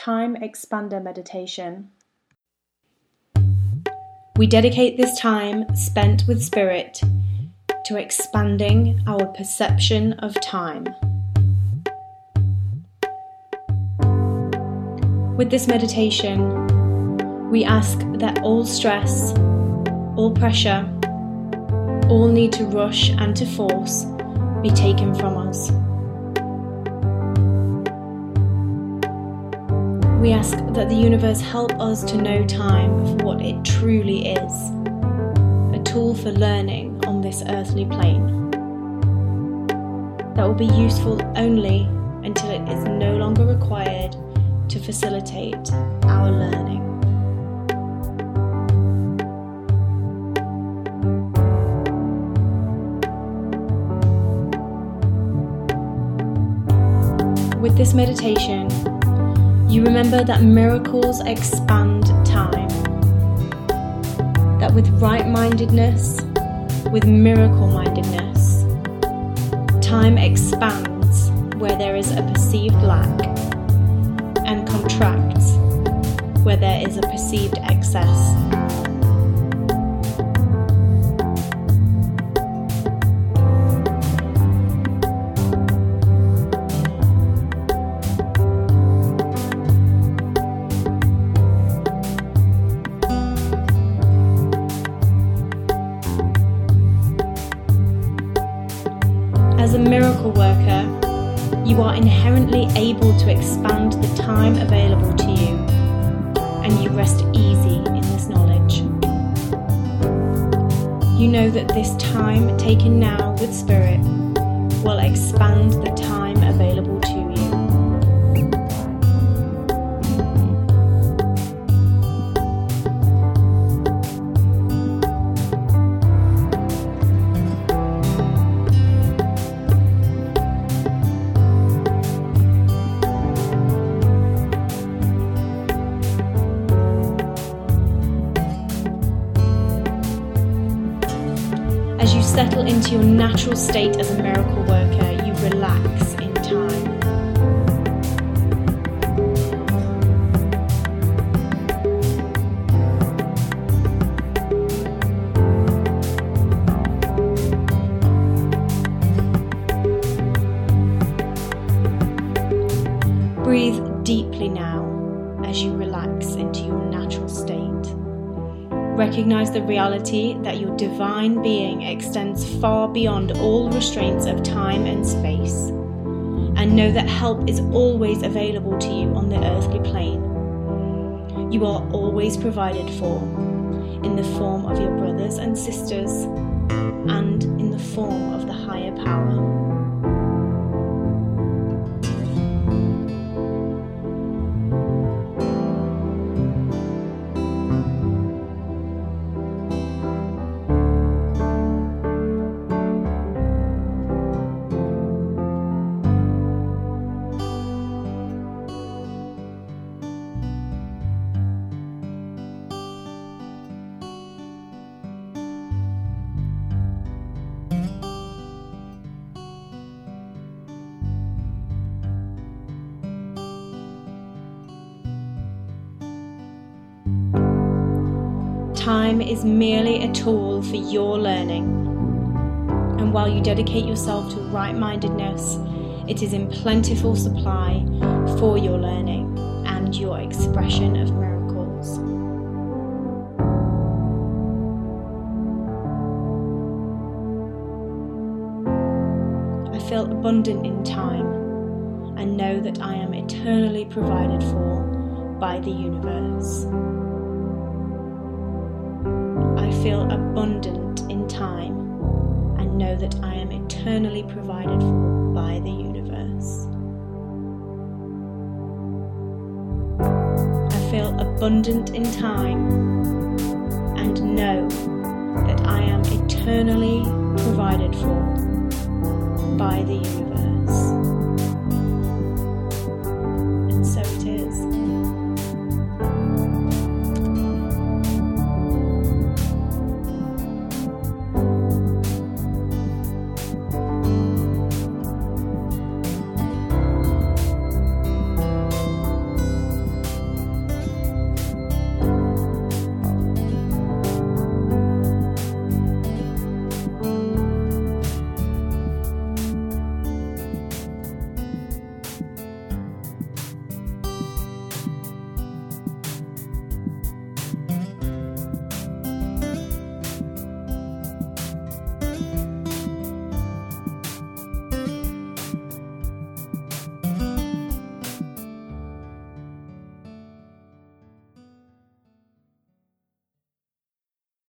Time Expander meditation. We dedicate this time spent with Spirit to expanding our perception of time. With this meditation, we ask that all stress, all pressure, all need to rush and to force be taken from us. We ask that the universe help us to know time for what it truly is, a tool for learning on this earthly plane that will be useful only until it is no longer required to facilitate our learning. With this meditation, you remember that miracles expand time, that with right-mindedness, with miracle-mindedness, time expands where there is a perceived lack and contracts where there is a perceived excess. As a miracle worker, you are inherently able to expand the time available to you, and you rest easy in this knowledge. You know that this time taken now with Spirit will expand the time available to you. As you settle into your natural state as a miracle worker, you relax in time. Breathe deeply now as you relax into your natural state. Recognize the reality that your divine being extends far beyond all restraints of time and space, and know that help is always available to you on the earthly plane. You are always provided for in the form of your brothers and sisters and in the form of the higher power. Time is merely a tool for your learning, and while you dedicate yourself to right-mindedness, it is in plentiful supply for your learning and your expression of miracles. I feel abundant in time and know that I am eternally provided for by the universe. I feel abundant in time and know that I am eternally provided for by the universe. I feel abundant in time and know that I am eternally provided for by the universe.